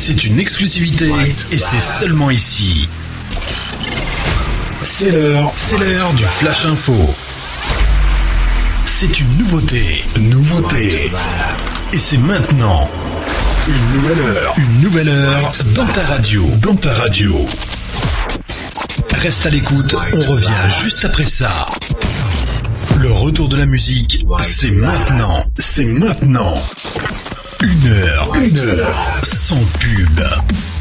C'est une exclusivité et c'est seulement ici. C'est l'heure du Flash Info. C'est une nouveauté. Et c'est maintenant. Une nouvelle heure dans ta radio. Reste à l'écoute, on revient juste après ça. Le retour de la musique, c'est maintenant. Une heure sans pub.